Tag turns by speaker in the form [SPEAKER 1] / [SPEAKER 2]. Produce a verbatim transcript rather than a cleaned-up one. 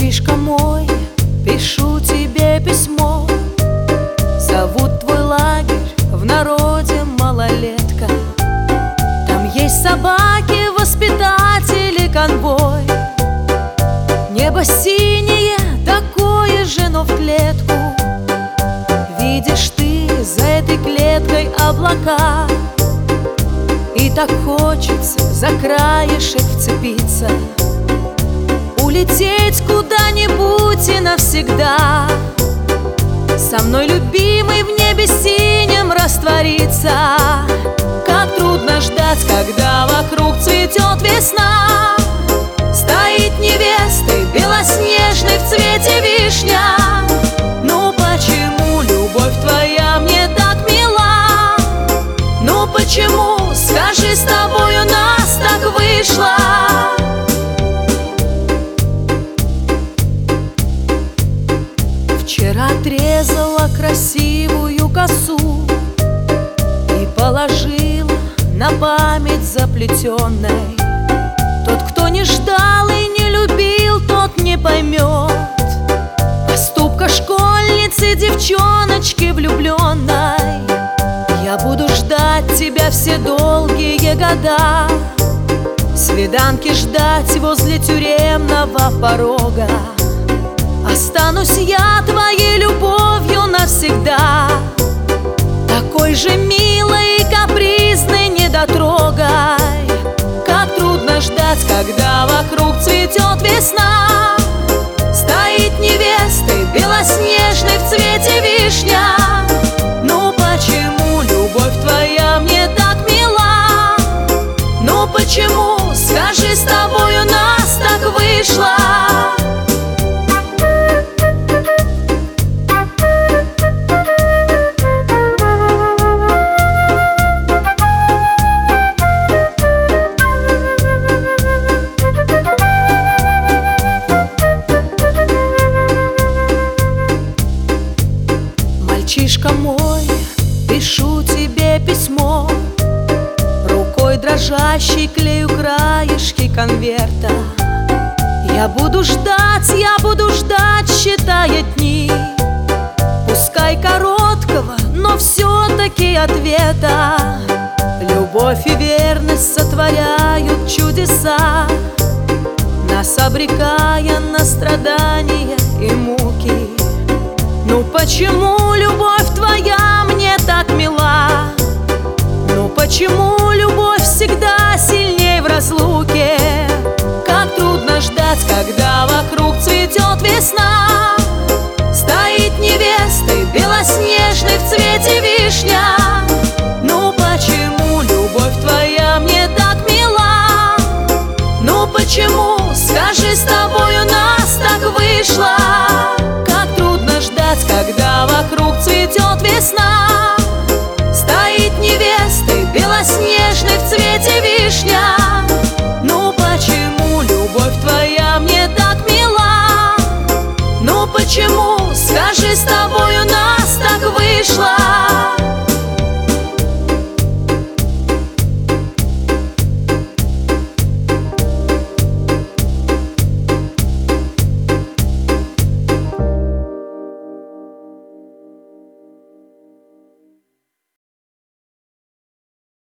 [SPEAKER 1] Мальчишка мой, пишу тебе письмо. Зовут твой лагерь в народе малолетка. Там есть собаки, воспитатели, конвой. Небо синее, такое же, но в клетку. Видишь ты за этой клеткой облака, и так хочется за краешек вцепиться, улететь куда-нибудь и навсегда. Со мной, любимый, в небе синем раствориться. Как трудно ждать, когда вокруг цветет весна. Стоит невестой белоснежной в цвете вишня. Ну почему любовь твоя мне так мила? Ну почему, скажи, с тобой у нас так вышло? Вчера отрезала красивую косу и положила на память заплетенной. Тот, кто не ждал и не любил, тот не поймет поступка школьницы, девчоночки влюбленной. Я буду ждать тебя все долгие года, свиданки ждать возле тюремного порога. Останусь я твоей любовью навсегда, такой же милой и капризной недотрогой. Как трудно ждать, когда вокруг цветет весна. Стоит невестой белоснежной в цвете вишня. Ну почему любовь твоя мне так мила? Ну почему, скажи, с тобой у нас так вышло? Мальчишка мой, пишу тебе письмо. Рукой дрожащей клею краешки конверта. Я буду ждать, я буду ждать, считая дни. Пускай короткого, но все-таки ответа. Любовь и верность сотворяют чудеса, нас обрекая на страдания и муки. Ну почему любовь твоя мне так мила? Ну почему любовь всегда